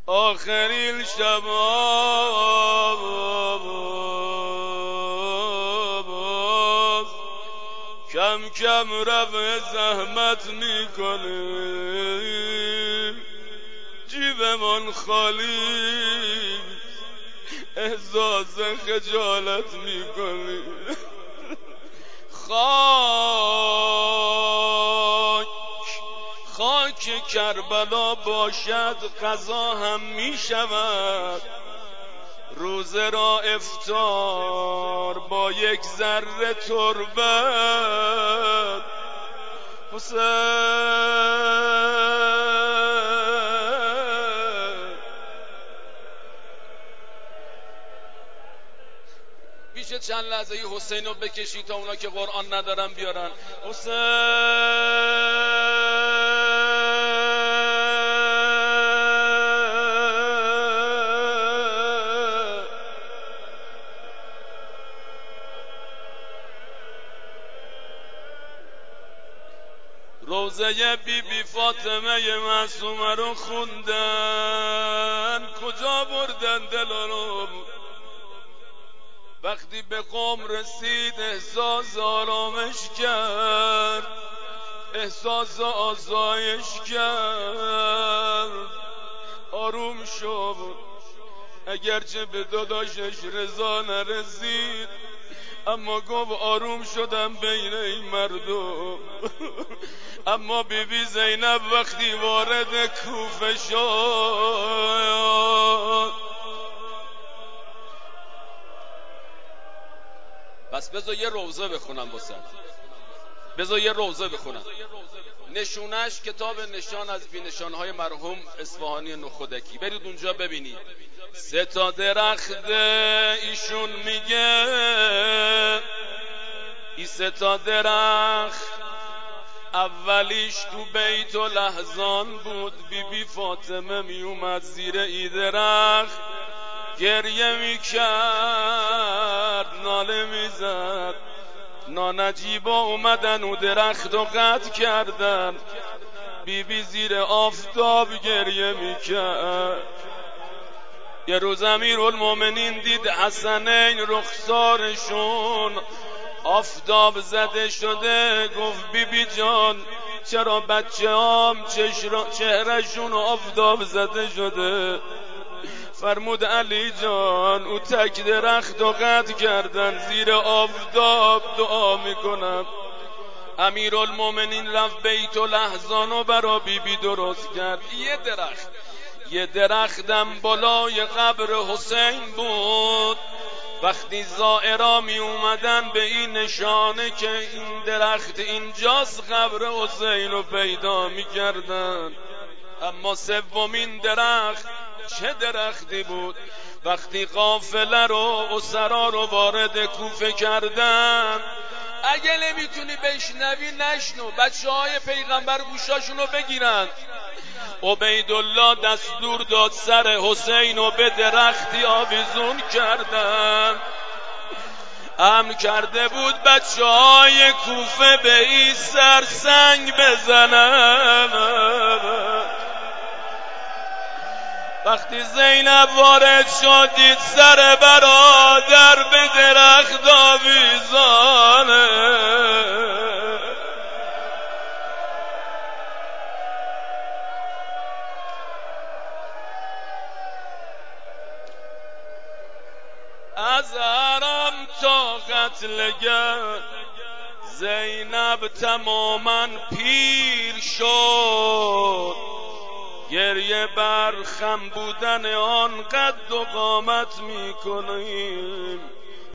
آخرین شب کم کم رفع زحمت میکنیم، جیبمان خالی احساس خجالت میکنیم. خاک کربلا باشد قضا هم می شود، روزه را افطار با یک ذره تربت. حسین میشه چند لحظه ای حسین رو بکشی تا اونا که قرآن ندارن بیارن. حسین روزه بی فاطمه معصومه رو خوندن، کجا بردن دل رو؟ وقتی به قم رسید احساس آرامش کرد، احساس آسایش کرد، آروم شد. اگرچه به داداشش رضا نرسید، اما گفت آروم شدم بین این مردم. اما بیبی زینب وقتی وارد کوفه شد، بس بذار یه روضه بخونم بسن، بذار یه روضه بخونم. نشونش کتاب نشان از بی نشانهای مرحوم اصفهانی نخودکی، برید اونجا ببینید. 3 تا درخت ایشون میگه، این 3 تا درخت اولیش تو بیت الاحزان بود. بی فاطمه می اومد زیر ای درخت گریه میکرد، ناله میزد. نانجیبا اومدن و درخت رو قطع کردن، بی زیر آفتاب گریه میکرد. یه روز امیرالمومنین دید حسنین رخسارشون آفتاب زده شده، گفت بی جان چرا بچه هام چهرشون آفتاب زده شده؟ فرمود علی جان او تک درخت و قطع کردن، زیر آفتاب دعا میکنم. امیرالمومنین رفت بیت الاحزان و برا بیبی درست کرد. یه درختم بالای قبر حسین بود. وقتی زائرا می اومدن به این نشانه که این درخت اینجاست، قبر حسین رو پیدا می کردن. اما سومین درخت چه درختی بود؟ وقتی قافله رو اسرا رو وارد کوفه کردن، اگه نمیتونی بشنوی نشنو، بچه های پیغمبر گوشاشونو بگیرن. عبیدالله دستور داد سر حسین رو به درختی آویزون کردن. امر کرده بود بچه های کوفه به این سر سنگ بزنن. وقتی زینب وارد شد دید سر برادر به درخت آویزانه. از حرم تا قتلگاه زینب تماما پیر شد، گریه بر خم بودن آن قد و قامت میکنیم.